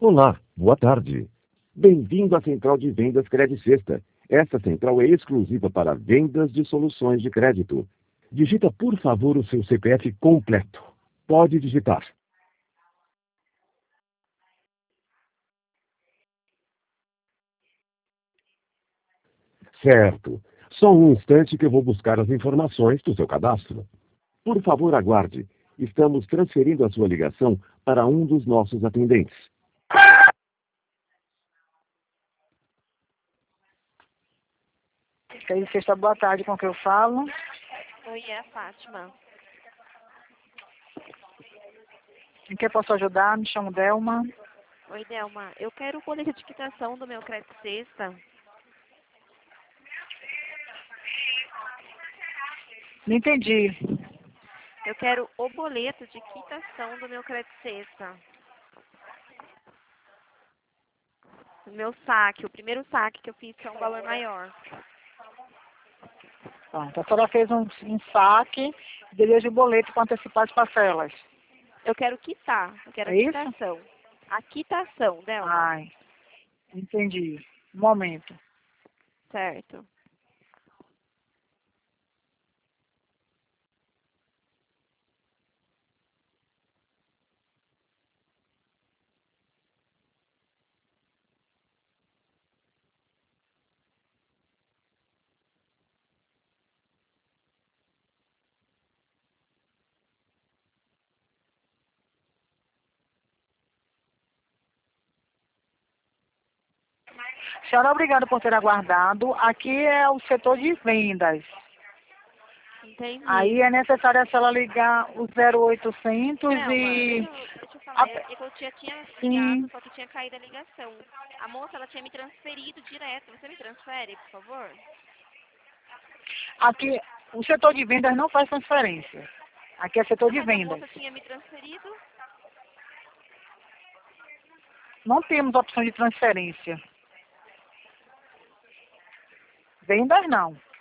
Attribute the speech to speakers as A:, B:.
A: Olá, boa tarde. Bem-vindo à Central de Vendas Credit Sexta. Essa central é exclusiva para vendas de soluções de crédito. Digita, por favor, o seu CPF completo. Pode digitar. Certo. Só um instante que eu vou buscar as informações do seu cadastro. Por favor, aguarde. Estamos transferindo a sua ligação para um dos nossos atendentes.
B: Credit Sexta, boa tarde, com quem eu falo?
C: Oi, é a Fátima.
B: Em que eu posso ajudar? Me chamo Delma.
C: Oi, Delma. Eu quero o boleto de quitação do meu Credit Sexta.
B: Não entendi.
C: Eu quero o boleto de quitação do meu Credit Sexta. O meu saque, o primeiro saque que eu fiz, que é um valor maior.
B: Então, a senhora fez um saque, deseja o boleto para antecipar as parcelas.
C: Eu quero quitar, eu quero
B: É
C: a
B: isso?
C: quitação. A quitação, Delma.
B: Ai, entendi. Um momento.
C: Certo.
B: Senhora, obrigada por ter aguardado. Aqui é o setor de vendas.
C: Entendi.
B: Aí é necessário a senhora ligar o 0800
C: Delma,
B: e...
C: deixa eu falar. É que eu já tinha ligado,
B: Sim.
C: só que tinha caído a ligação. A moça, ela tinha me transferido direto. Você me transfere, por favor?
B: Aqui, o setor de vendas não faz transferência. Aqui é setor de
C: Mas a
B: vendas.
C: moça tinha me transferido.
B: Não temos opção de transferência. Vendas não.